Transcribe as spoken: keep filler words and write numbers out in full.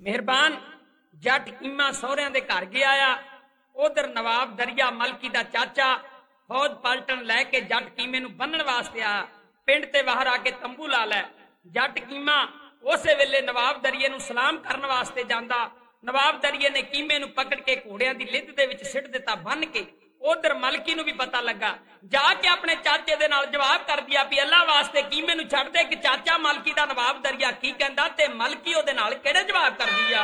मेहरबान जट कीमा सहुरिया दे घर गया आ। उधर नवाब दरिया मलकी दा चाचा फौज पलटन लैके जट कीमे नूं बन्नण वास्ते आ। पिंड ते बाहर आके तंबू ला लै। जट कीमा उस वेले नवाब दरिये नूं सलाम करन वास्ते जांदा। नवाब दरिये ने कीमे नूं पकड़ के घोड़ियां दी लिद्द दे विच सिट दिता बन के। उधर मलकी नूं भी पता लगा, जाके अपने चाचे दे नाल जवाब कर दिया भी अल्लाह वास्ते कीमे नूं छड्ड दे कि चाचा मलकी दा नवाब दरिया की कहंदा ते मलकी ओदे नाल किहड़े जवाब कर दिया।